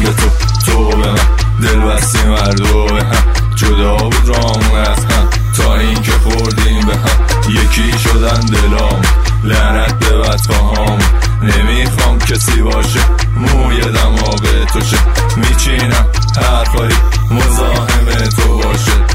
به تو به من دل بستیم هر دو به هم، جدا بود رامون از هم تا این که خوردیم به هم، یکی شدن دلام لعنت به بدخواهام. نمیخوام کسی باشه موی دماغ تو شه، میچینم حرفایی مزاحم تو باشه.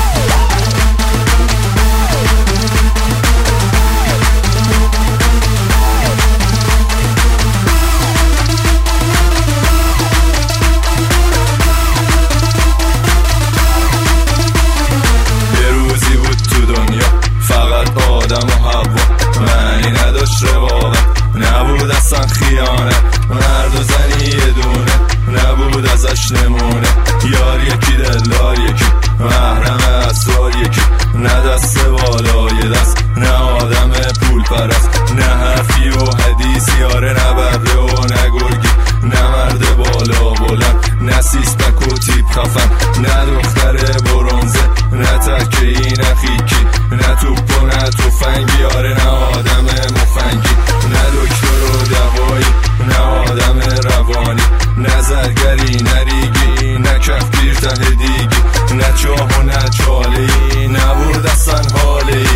رقابت نبود اصلا خیانت، مرد و زنی یه دونه نبود ازش نمونه، یار یکی دلدار یکی محرم اسرار یکی، نه دست بالای دست نه آدم پول پرست، نه حرفی و حدیثی آره نه ببره و نه گرگی، نه مرد بالا بلند نه سیستک و تیپ خفن، نه دختر برونزه نه ترکهی نه خیکی، نه توپ و نه توفنگی آره نه آدم مفنگی، نه دکتر و دوایی نه آدم روانی، نه زرگری نه ریگی نه کفگیر ته دیگی، نه چاه و نه چالهی نبود اصلا حالهی.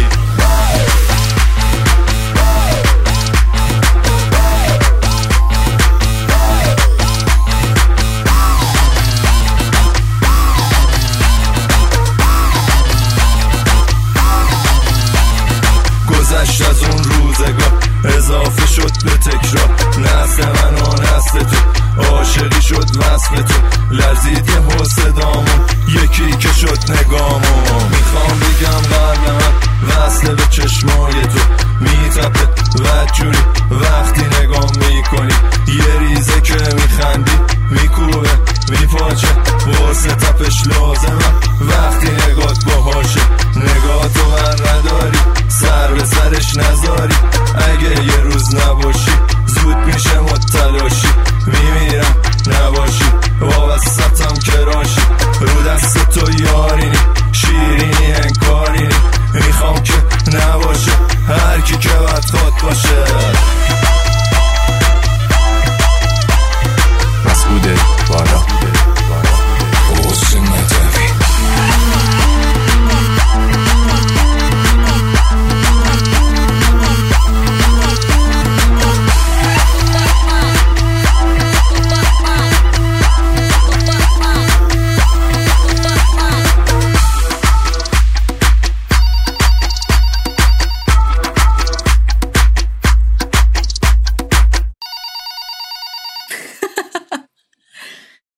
گذشت از اون روزگار اضافه شد به تکرار، نسل من و نسل تو عاشقی شد وصف تو، لرزید یه حسدامون یکی که شد نگامون. میخوام بگم قلب من وصله به چشمای تو میتپه بدجوری وقتی نگام میکنی، یه ریزه که میخندی میکوبه میپاچه واسه تپش لازمم وقتی نگات باهاشه، نگاه تو من نداری سر به سرش نذاری، اگه یه روز نباشی